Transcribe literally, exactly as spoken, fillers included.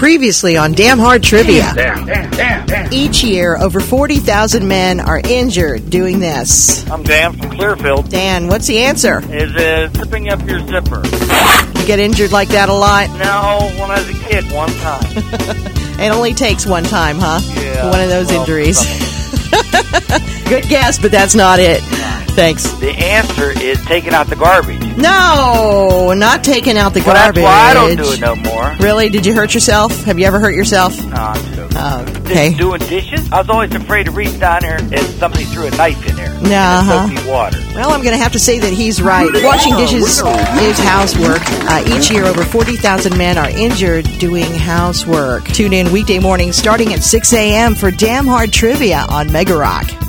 Previously on Damn Hard Trivia. Damn, damn, damn, damn. Each year, over forty thousand men are injured doing this. I'm Dan from Clearfield. Dan, what's the answer? Is it zipping up your zipper? You get injured like that a lot? No, when I was a kid, one time. It only takes one time, huh? Yeah. For one of those well, injuries. some- Good guess, but that's not it. Thanks. The answer is taking out the garbage. No, not taking out the Well, that's garbage. why I don't do it no more. Really? Did you hurt yourself? Have you ever hurt yourself? No, I'm joking. Oh, okay. Just doing dishes? I was always afraid to reach down there and somebody threw a knife in there. Uh-huh. In the soapy water. Well, I'm going to have to say that he's right. Washing dishes is housework. Uh, each year, over forty thousand men are injured doing housework. Tune in weekday mornings starting at six a.m. for Damn Hard Trivia on Mega Rock.